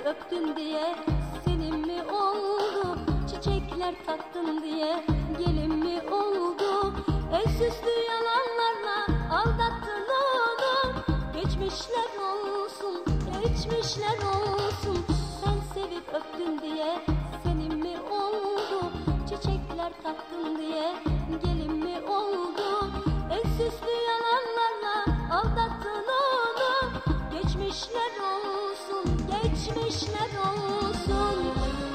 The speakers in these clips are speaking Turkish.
öptün diye senin mi oldu? Çiçekler taktın diye gelin mi oldu? El süslü yalanlarla aldattın onu. Geçmişler olsun, geçmişler olsun. Sen sevip öptün diye senin mi oldu? Çiçekler taktın diye gelin mi oldu? El süslü yalanlarla aldattın onu. Geçmişler olsun, geçmişler olsun.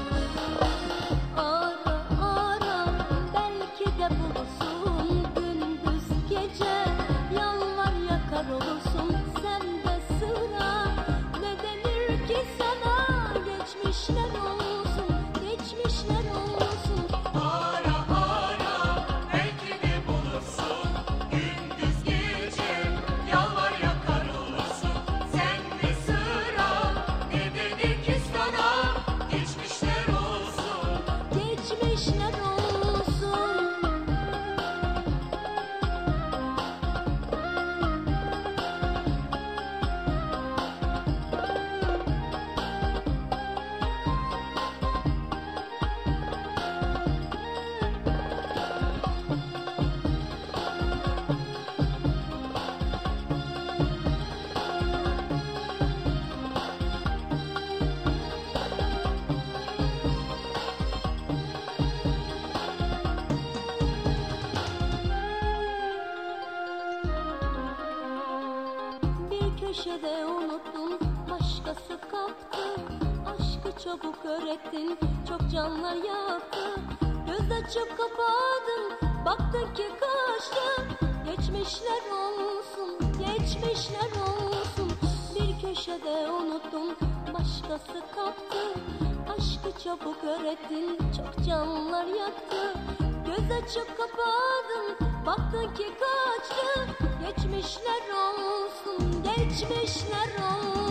Ara ara belki de bulursun, gündüz gece yalvar yakar olursun. Sen de sıra ne denir ki sana? Geçmişler olsun, geçmişler olsun. Ara ara belki de bulursun, gündüz gece yalvar yakar olursun. Sen de sıra ne denir ki sana? Geçmişler olsun. Geçmişler olsun. Köşede unuttun, başkası kaptı. Aşkı çabuk öğrettin, çok canlar yaktı. Göz açıp kapadın, baktın ki kaçtı. Geçmişler olsun, geçmişler olsun. Bir köşede unuttun, başkası kaptı. Aşkı çabuk öğrettin, çok canlar yaktı. Göz açıp kapadın, baktın ki kaçtı. Geçmişler olsun, geçmişler olsun.